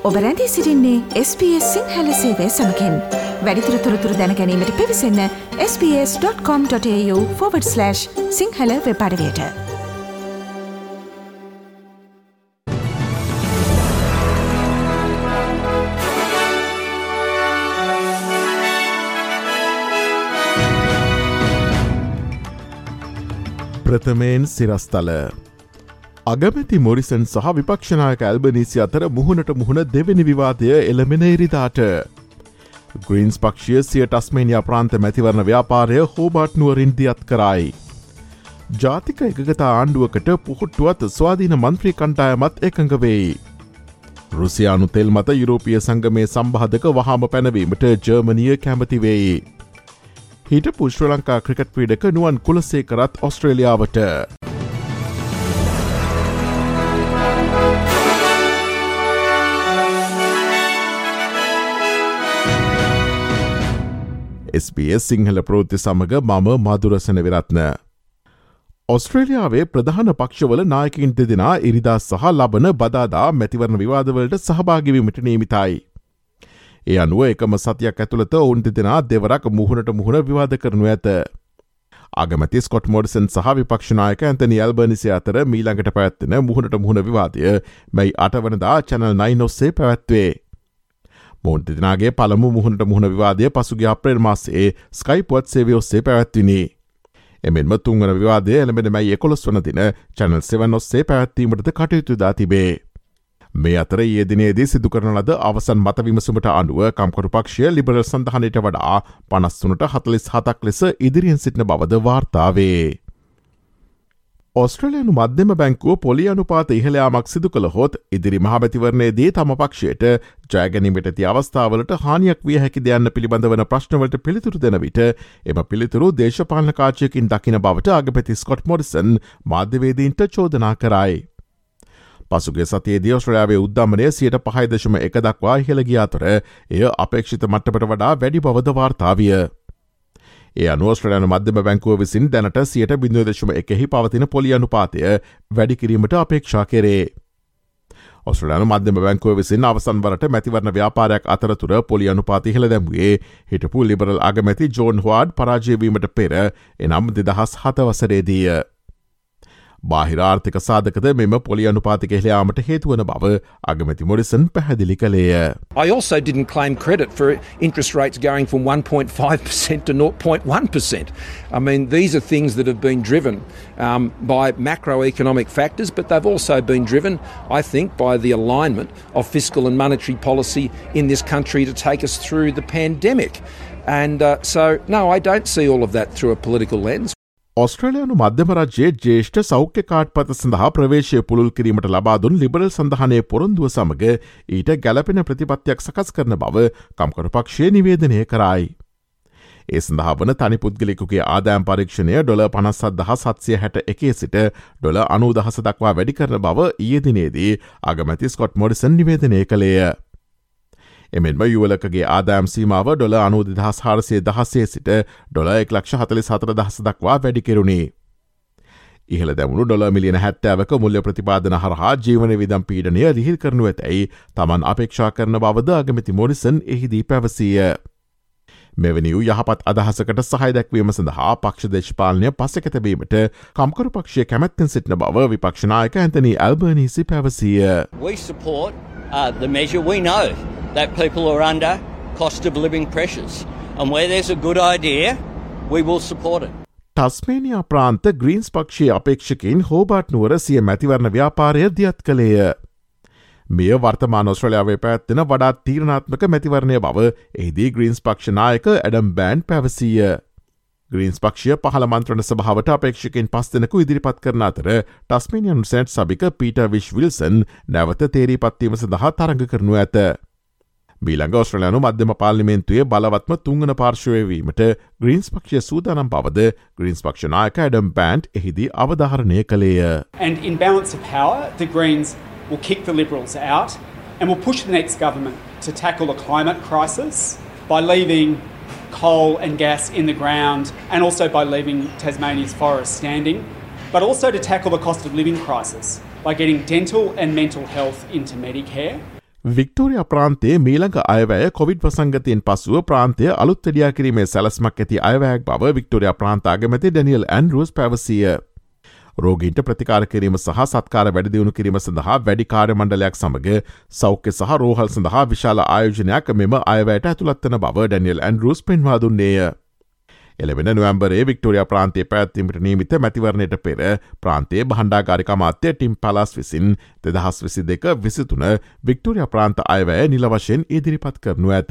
ඔබ රැඳී සිටින්නේ SBS සිංහල සේවය සමගින්. වැඩිදුර තොරතුරු දැන ගැනීමට පිවිසන්න sbs.com.au/සිංහල වෙබ් අඩවියට. ප්‍රථමයෙන් සිරස්තල අගමැති මොරිසන් සහ විපක්ෂනායක ඇල්බනීසි අතර මුහුණට මුහුණ දෙවැනි විවාදය එළමෙන ඉරිදාට. ග්‍රීන්ස් පක්ෂය සිය ටස්මේනියා ප්‍රාන්ත මැතිවරණ ව්‍යාපාරය හෝබාට් නුවරින් දියත් කරයි. ජාතික එකගතා ආණ්ඩුවකට පුහුට්ටුවත් ස්වාධීන මන්ත්‍රී කණ්ඩායමත් එකඟ වෙයි. රුසියානු තෙල් මත යුරෝපීය සංගමේ සම්බාධක වහාම පැනවීමට ජර්මනිය කැමති වෙයි. හිටපු ශ්‍රී ලංකා ක්‍රිකට් ක්‍රීඩක නුවන් කුලසේකරත් ඔස්ට්‍රේලියාවට. SBS සිංහල ප්‍රවෘත්ති සමග මම මදුරසන විරත්න. ඔස්ට්‍රේලියාවේ ප්‍රධාන පක්ෂවල නායකින් දෙදෙනා ඉරිදා සහ ලබන බදාදා මැතිවරණ විවාදවලට සහභාගිවීමට නියමිතයි. ඒ අනුව එකම සතියක් ඇතුළත ඔවුන් දෙදෙනා දෙවරක් මුහුණට මුහුණ විවාද කරනු ඇත. අගමැති ස්කොට් මොරිසන් සහ විපක්ෂනායක ඇන්තනි ඇල්බනිසි අතර මීළඟට පැවැත්වෙන මුහුණට මුහුණ විවාදය මැයි 8 වනදා චැනල් 9 ඔස්සේ පැවැත්වේ. මොවුන් දෙදෙනාගේ පළමු මුහුණට මුහුණ විවාදය පසුගිය අප්‍රේල් මාසයේ ස්කයිප් පුවත් සේවය ඔස්සේ පැවැත්විනි. එමෙන්ම තුන්වන විවාදය එළඹෙන මැයි 11 වන දින චැනල් 7 ඔස්සේ පැවැත්වීමටද කටයුතු දා තිබේ. මේ අතර ඊයේ දිනේදී සිදු කරන ලද අවසන් මත විමසුමට අනුව කම්කරු පක්ෂය ලිබරල් සඳහනයට වඩා 53ට 47ක් ලෙස ඉදිරියෙන් සිටින බවද වාර්තා වේ. ඔස්ට්‍රේලියානු මධ්‍යම බැංකුව පොලි අනුපාත ඉහළ යාමක් සිදු කළහොත් ඉදිරි මහමැතිවරණයේදී තම පක්ෂයට ජය ගැනීමට ඇති අවස්ථාවලට හානියක් විය හැකිද යන්න පිළිබඳවන ප්‍රශ්නවලට පිළිතුරු දෙන විට එම පිළිතුරු දේශපාලන කාර්යයකින් දකින බවට අගමැති ස්කොට් මොරිසන් මාධ්‍යවේදීන්ට චෝදනා කරයි. පසුගේ සතියේදී ඔස්ට්‍රේලියාවේ උද්දමනය 5.1 දක්වා ඉහළ ගිය අතර එය අපේක්ෂිත මට්ටමට වඩා වැඩි බවද වාර්තා විය. ඒ අනුව ඔස්ට්‍රේලියානු මධ්‍යම බැංකුව විසින් දැනට 0.1 පවතින පොලි අනුපාතය වැඩි කිරීමට අපේක්ෂා කෙරේ. ඔස්ට්‍රේලියානු මධ්‍යම බැංකුව විසින් අවසන් වරට මැතිවරණ ව්‍යාපාරයක් අතරතුර පොලි අනුපාත ඉහළ දැමුවේ හිටපු ලිබරල් අගමැති ජෝන් හොවාඩ් පරාජය වීමට පෙර එනම් 2007 වසරේදීය. බාහිර ආර්ථික සාධකද මෙම පොලි අනුපාතික ඉහළ යාමට හේතු වන බව අගමැති මොරිසන් පැහැදිලි කළේය. I also didn't claim credit for interest rates going from 1.5% to 0.1%. I mean, these are things that have been driven by macroeconomic factors, but they've also been driven, I think, by the alignment of fiscal and monetary policy in this country to take us through the pandemic. And so, no, I don't see all of that through a political lens. ඔස්ට්‍රේලියානු මධ්‍යම රජයේ ජ්‍යෙෂ්ඨ සෞඛ්‍ය කාඩ්පත සඳහා ප්‍රවේශය පුළුල් කිරීමට ලබා දුන් liberal සඳහනයේ පොරොන්දුව සමග ඊට ගැලපෙන ප්‍රතිපත්තියක් සකස් කරන බව කම්කරු පක්ෂය නිවේදනය කරයි. ඒ සඳහා වන තනි පුද්ගලයෙකුගේ ආදායම් පරීක්ෂණය $57,761 සිට $90,000 දක්වා වැඩි කරන බව ඊයේ දිනේදී අගමැති ස්කොට් මොරිසන් නිවේදනය කළේය. එමෙන්ම යුවලකගේ ආදායම් සීමාව $92,416 සිට $1,44,000 දක්වා වැඩි කෙරුණේ. ඉහළ දැමුණු $70,000,000ක මුල්‍ය ප්‍රතිපාදන හරහා ජීවන වියදම් පීඩනය ලිහිල් කරනු ඇතැයි තමන් අපේක්ෂා කරන බවද අගමැති මොරිසන් එහිදී පැවසීය. මෙවැනි වූ යහපත් අදහසකට සහය දැක්වීම සඳහා පක්ෂ දේශපාලනය පසෙක තැබීමට කම්කරු පක්ෂය කැමැත්තෙන් සිටින බව විපක්ෂ නායක ඇන්තනි ඇල්බනීසි පැවසීය. We support the measure. We know that people are under cost of living pressures, and where there's a good idea, we will support it. Tasmania ප්‍රාන්ත ග්‍රීන්ස් පක්ෂයේ අපේක්ෂකයින් හෝබාට් නුවර සිය මැතිවරණ ව්‍යාපාරය දියත් කළේය. මෙය වර්තමාන ඔස්ට්‍රේලියාවේ පැවැත්වෙන වඩාත් තීරණාත්මක මැතිවරණය බව එහිදී ග්‍රීන්ස් පක්ෂ නායක ඇඩම් බෑන්ඩ් පැවසීය. ග්‍රීන්ස් පක්ෂය පහළ මන්ත්‍රණ සභාවට අපේක්ෂකයින් 5 දෙනෙකු ඉදිරිපත් කරන අතර ටස්මේනියන් සෙනට් සභික පීටර් විෂ් විල්සන් නැවත තේරීපත්වීම සඳහා තරඟ කරනු ඇත. මීළඟ ඔස්ට්‍රේලියානු මධ්‍යම පාර්ලිමේන්තුවේ බලවත්ම තුන්වන පාර්ශ්වය වීමට ග්‍රීන්ස් පක්ෂය සූදානම් බවද ග්‍රීන්ස් පක්ෂ නායක ඇඩම් බෑන්ඩ් එහිදී අවධාරණය කළේය. And in balance of power, the Greens will kick the Liberals out and will push the next government to tackle the climate crisis by leaving coal and gas in the ground and also by leaving Tasmania's forests standing, but also to tackle the cost of living crisis by getting dental and mental health into Medicare. Victoria ප්‍රාන්තයේ මීළඟ අයවැය Covid වසංගතයෙන් පසුව ප්‍රාන්තය අලුත් වැඩියා කිරීමේ සැලස්මක් ඇති අයවැයක් බව Victoria ප්‍රාන්ත අගමැති ඩැනියල් ඇන්ඩ්‍රූස් පැවසිය. රෝගීන්ට ප්‍රතිකාර කිරීම සහ සත්කාර වැඩිදියුණු කිරීම සඳහා වැඩි කාර්ය මණ්ඩලයක් සමග සෞඛ්‍ය සහ රෝහල් සඳහා විශාල ආයෝජනයක් මෙම අයවැයට ඇතුළත් වන බව ඩැනියල් ඇන්ඩ්‍රූස් පෙන්වා දුන්නේය. එළවෙන නොවැම්බරේ වික්ටෝරියා ප්‍රාන්තයේ පැවැත්වීමට නියමිත මැතිවරණයට පෙර ප්‍රාන්තයේ බණ්ඩාගාරික අමාත්‍ය ටිම් පලාස් විසින් 2022-23 වික්ටෝරියා ප්‍රාන්ත අයවැය නිල වශයෙන් ඉදිරිපත් කරනු ඇත.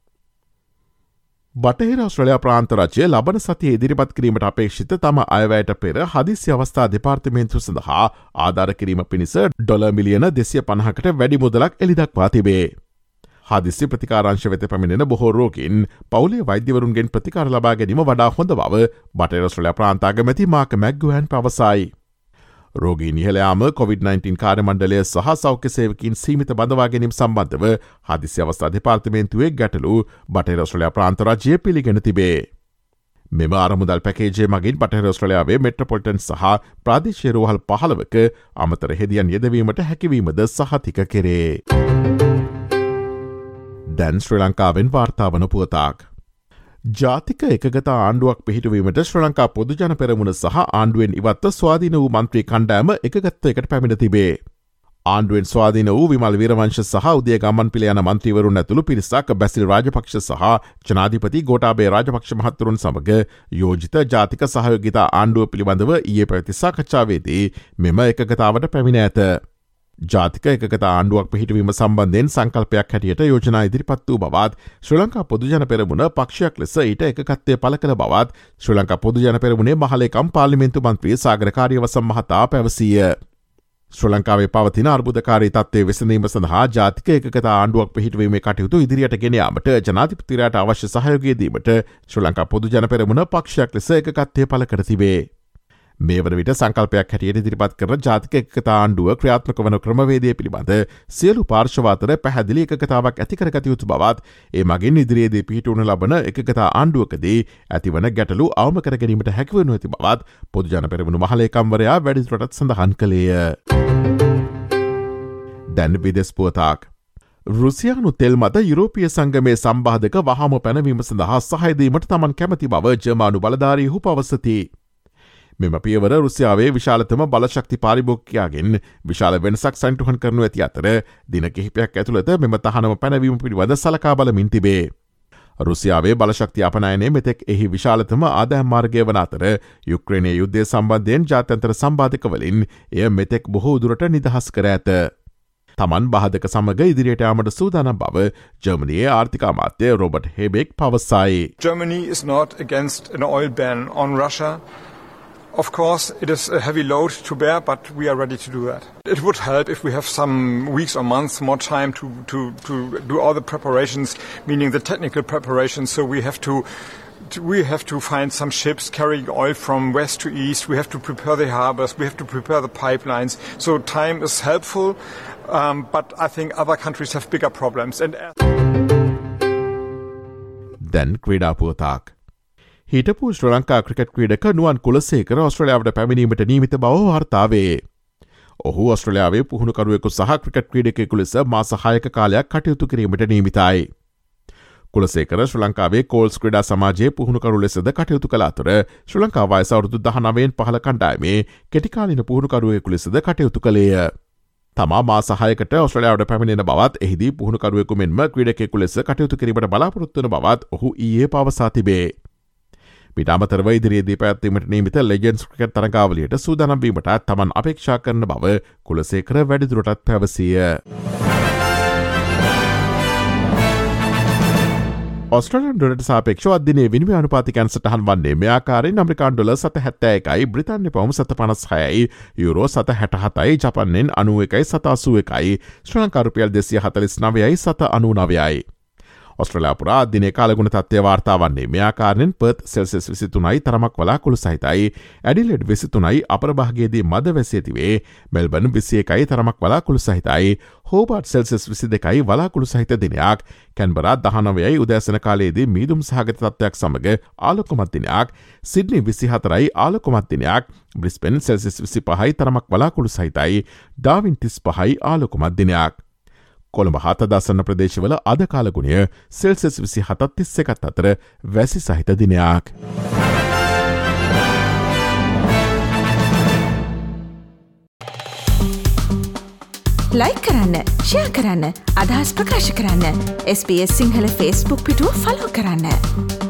බටහිර ඔස්ට්‍රේලියා ප්‍රාන්ත රජය ලබන සතියේ ඉදිරිපත් කිරීමට අපේක්ෂිත තම අයවැයට පෙර හදිසි අවස්ථා දෙපාර්තමේන්තුව සඳහා ආධාර කිරීම පිණිස ඩොලර් මිලියන 250කට වැඩි මුදලක් එළිදක්වා තිබේ. හදිසි ප්‍රතිකාරංශ වෙත පැමිණෙන බොහෝ රෝගීන් පවුලේ වෛද්‍යවරුන්ගෙන් ප්‍රතිකාර ලබා ගැනීම වඩා හොඳ බව බටහිර ඔස්ට්‍රේලියා ප්‍රාන්ත අගමැති මාක් මැක්ගුවන් පවසයි. රෝගීන් ඉහළ යාම COVID-19 කාර්ය මණ්ඩලය සහ සෞඛ්‍ය සේවකීන් සීමිත බඳවා ගැනීම සම්බන්ධව හදිසි අවස්ථා දෙපාර්තමේන්තුවේ ගැටලු බටහිර ඔස්ට්‍රේලියා ප්‍රාන්ත රජය පිළිගෙන තිබේ. මෙම අරමුදල් පැකේජය මගින් බටහිර ඔස්ට්‍රේලියාවේ මෙට්‍රොපොලිටන් සහ ප්‍රාදේශීය රෝහල් 15ක අමතර හෙදියන් යෙදවීමට හැකිවීමද සහතික කෙරේ. දැන් ශ්‍රී ලංකාවෙන් වාර්තාවන පුවතාක්. ජාතික එකගත ආණ්ඩුවක් පිහිටුවීමට ශ්‍රී ලංකා පොදුජන පෙරමුණ සහ ආණ්ඩුවෙන් ඉවත්ව ස්වාධීන වූ මන්ත්‍රී කණ්ඩෑම එකගත්ව එකට පැමිණ තිබේ. ආණ්ඩුවෙන් ස්වාධීන වූ විමල් වීරවංශ සහ උදය ගමන් පිළ යන මන්ත්‍රීවරුන් ඇතුළු පිරිසක් බැසිල් රාජපක්ෂ සහ ජනාධිපති ගෝඨාභය රාජපක්ෂ මහත්වරුන් සමග යෝජිත ජාතික සහයෝගිතා ආණ්ඩුව පිළිබඳව ඊයේ පැවති සාකච්ඡාවේදී මෙම එකගතාවට පැමිණ ඇත. ජාතික එකගත ආණ්ඩුවක් පිහිටවීම සම්බන්ධයෙන් සංකල්පයක් හැටියට යෝජනා ඉදිරිපත් වූ බවත් ශ්‍රී ලංකා පොදුජන පෙරමුණ පක්ෂයක් ලෙස ඊට එකගත්තය පළ කළ බවත් ශ්‍රී ලංකා පොදුජන පෙරමුණේ මහලේකම් පාර්ලිමේන්තු මන්ත්‍රී සාගර කාර්යවසම් මහතා පැවසීය. ශ්‍රී ලංකාවේ පවතින අර්බුදකාරී තත්ත්වය විසඳීම සඳහා ජාතික එකගත ආණ්ඩුවක් පිහිටවීමේ කටයුතු ඉදිරියට ගෙන යාමට ජනාධිපතිවරයාට අවශ්‍ය සහයෝගය දීමට ශ්‍රී ලංකා පොදුජන පෙරමුණ පක්ෂයක් ලෙස එකගත්තය පළ කර තිබේ. මේ වන විට සංකල්පයක් හැටියට ඉදිරිපත් කරන ජාතික එකගත ආණ්ඩුව ක්‍රියාත්මක වන ක්‍රමවේදය පිළිබඳ සියලු පාර්ශ්ව අතර පැහැදිලි එකගතාවක් ඇති කරගත යුතු බවත් ඒ මගින් ඉදිරියේදී පිහිටුවනු ලබන එකගත ආණ්ඩුවකදී ඇතිවන ගැටලු අවම කර ගැනීමට හැකිවනු ඇති බවත් පොදුජන පෙරමුණු මහලේකම්වරයා වැඩිදුරටත් සඳහන් කළේය. දැන් විදෙස් පුවතාක්. රුසියානු තෙල් මත යුරෝපීය සංගමේ සම්බාධක වහාම පැනවීම සඳහා සහාය දීමට තමන් කැමති බව ජර්මානු බලධාරීහු පවසති. මෙම පියවර රුසියාවේ විශාලතම බලශක්ති පාරිභෝගිකයාගෙන් විශාල වෙනසක් සනිටුහන් කරනු ඇති අතර දින කිහිපයක් ඇතුළත මෙම තහනම පැනවීම පිළිබඳ සලකා බලමින් තිබේ. රුසියාවේ බලශක්ති අපනයනය මෙතෙක් එහි විශාලතම ආදායම් මාර්ගය වන අතර යුක්‍රේනයේ යුද්ධය සම්බන්ධයෙන් ජාත්‍යන්තර සම්බාධකවලින් එය මෙතෙක් බොහෝ දුරට නිදහස් කර ඇත. තමන් බාධක සමග ඉදිරියට යාමට සූදානම් බව ජර්මනියේ ආර්ථික අමාත්‍ය රොබර්ට් හේබෙක් පවසයි. Germany is not against an oil ban on Russia. Of course, it is a heavy load to bear, but we are ready to do that. It would help if we have some weeks or months more time to do all the preparations, meaning the technical preparations. So we have to find some ships carrying oil from west to east. We have to prepare the harbors. We have to prepare the pipelines. So time is helpful, but I think other countries have bigger problems. Then ක්‍රීඩා පුවතාක්. හිටපු Sri Lanka cricket ක්‍රීඩක නුවන් කුලසේකර ඔස්ට්‍රේලියාවට පැමිණීමට නියමිත බව වාර්තාවේ. ඔහු ඔස්ට්‍රේලියාවේ පුහුණුකරුවෙකු සහ cricket ක්‍රීඩකයෙකු ලෙස මාස 6ක කාලයක් කටයුතු කිරීමට නියමිතයි. කුලසේකර ශ්‍රී ලංකාවේ කෝල්ස් ක්‍රීඩා සමාජයේ පුහුණුකරු ලෙසද කටයුතු කළ අතර ශ්‍රී ලංකා වයස අවුරුදු 19න් පහළ කණ්ඩායමේ කෙටිකාලීන පුහුණුකරුවෙකු ලෙසද කටයුතු කළේය. තමා මාස 6කට ඔස්ට්‍රේලියාවට පැමිණෙන බවත් එහිදී පුහුණුකරුවෙකු මෙන්ම ක්‍රීඩකයෙකු ලෙස කටයුතු කිරීමට බලාපොරොත්තු වන බවත් ඔහු ඊයේ පවසා තිබේ. පිට අමතරව ඉදිරියේදී පැවැත්වීමට නියමිත ලෙජන්ඩ්ස් ක්‍රිකට් තරගාවලියට සූදානම් වීමට තමන් අපේක්ෂා කරන බව කුලසේකර වැඩිදුරටත් පැවසිය. ඔස්ට්‍රේලියානු ඩොලරට සාපේක්ෂව අද්දිනේ විනිමය අනුපාතිකයන් සටහන් වන්නේ මේ ආකාරයෙන් ඇමරිකානු ඩොලර් 7.71යි, බ්‍රිතාන්‍ය පවුම් 7.56යි, යුරෝ 7.67යි, ජපානයෙන් 91යි, 7.81යි, ශ්‍රී ලංකා රුපියල් 249යි, 7.99යි. ඔස්ට්‍රේලියා පුරා දිනේ කාලගුණ තත්ත්වය වාර්තා වන්නේ මේ ආකාරයෙන් පර්ත් සෙල්සියස් 23යි තරමක් වලාකුළු සහිතයි, ඇඩිලෙඩ් 23යි අපර භාගයේදී මද වැසී තිබේ, මෙල්බර්න් 21යි තරමක් වලාකුළු සහිතයි, හෝබාර්ට් සෙල්සියස් 22යි වලාකුළු සහිත දිනයක්, කැන්බරා 19යි උදෑසන කාලයේදී මීදුම් සහගත තත්ත්වයක් සමග ආලෝකමත් දිනයක්, සිඩ්නි 24යි ආලෝකමත් දිනයක්, බ්‍රිස්බේන් සෙල්සියස් 25යි තරමක් වලාකුළු සහිතයි, ඩාවින් 35යි ආලෝකමත් දිනයක්. කොළඹ 7 දසන ප්‍රදේශවල අද කාලගුණය සෙල්සියස් 27.31 අතර වැසි සහිත දිනයක්. ලයික් කරන්න, ෂෙයා කරන්න, අදහස් ප්‍රකාශ කරන්න. SBS සිංහල Facebook පිටුව ෆලෝ කරන්න.